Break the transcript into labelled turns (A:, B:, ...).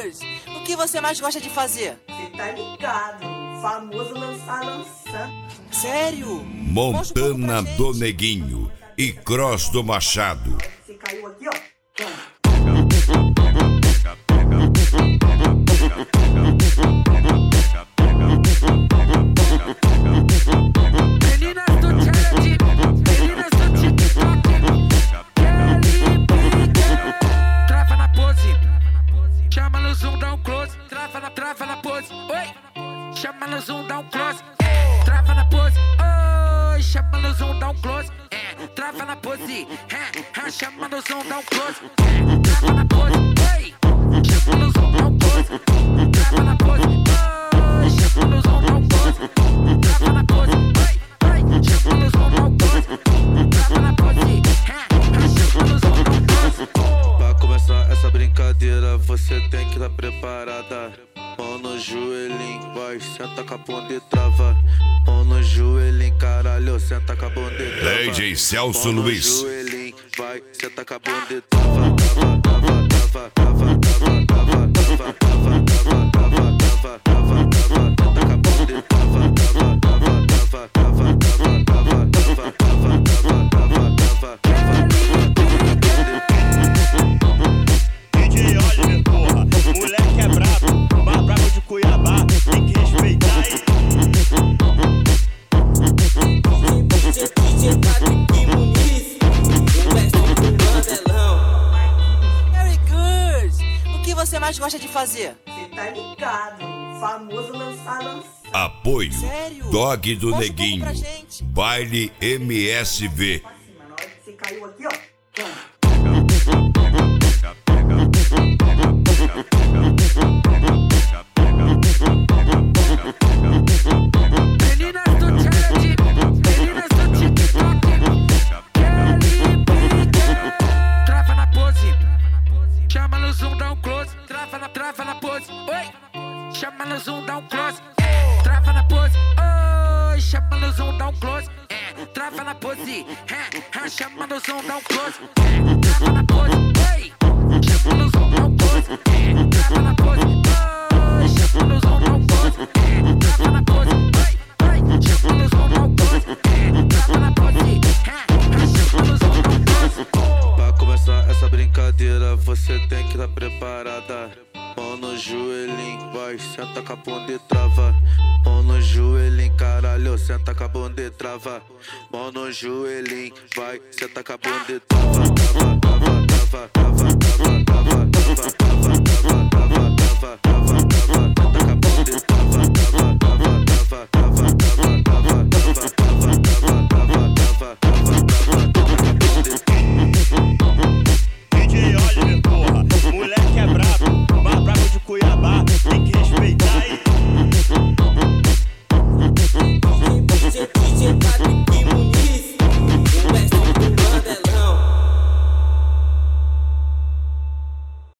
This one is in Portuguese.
A: Good! O que você mais gosta de fazer?
B: Cê tá ligado, famoso lançar.
A: Sério?
C: Montana do Neguinho e Cross do Machado.
B: Você caiu aqui, ó.
D: Meninas do challenge, meninas do TikTok, trava na pose, chama no zoom, dá um close, trava na pose, oi, chama no zoom, dá um close, trava na pose, oi, chama no zoom, dá um close, trava na pose, chama no zoom, dá um close, trava na pose, oi, chama no zoom, dá um close, trava na pose, oi, chama no zoom, dá um close, trava na pose, oi, chama no zoom, dá um close, trava na pose, chama no zoom, dá um close.
E: Pra começar essa brincadeira, você tem que estar preparada. Mão no joelhinho, vai, senta com a bunda e trava. Mão no joelhinho, caralho, senta com a bunda e trava.
C: DJ Celso
E: Mão no
C: Luiz.
E: joelhinho, vai, senta com a bunda e trava. Trava, trava, trava, trava, trava, trava, trava, trava, trava, trava, trava, trava, senta com a bunda e trava, trava, trava, trava, trava, trava, trava, trava, trava, trava, trava, trava.
F: DJ Oliver, porra, moleque é brabo, brabo de Cuiabá, tem que respeitar aí.
A: Very good! O que você mais gosta de fazer?
B: Cê tá ligado, famoso lançar.
C: Apoio
A: Sério?
C: Dog do
A: Mostra um pouco
C: Neguinho.
A: pra gente.
C: Baile MSV.
B: Assim, mano, na hora que você caiu aqui, ó.
D: Meninas do challenge, meninas do TikTok, trava na pose, chama no zoom, dá um close, trava na pose, oi, chama no zoom, dá um close, trava na pose, oi, chama no zoom, dá um close, trava na pose, chama no zoom, dá um close, trava na pose, oi, chama no zoom, dá um close, trava na pose, oi, chama no zoom, dá um close, trava na pose, oi, chama no zoom, dá um close, trava na pose, chama no zoom, dá um close.
E: Pra começar essa brincadeira, você tem que estar preparada. Mão no joelhinho, vai, senta com a bunda e trava. Mão no joelhinho, caralho, senta com a bunda e trava. Mão no joelhinho, vai, senta com a bunda e trava. Trava, trava, trava, trava, trava, trava, trava, trava, trava, trava, trava, trava, trava, senta com a bunda e trava. Trava, trava, trava, trava, trava, trava, trava, trava, trava, trava, trava, trava,
F: DJ Oliver, porra, moleque é brabo, brabo de Cuiabá, tem que respeitar aí.
G: DJ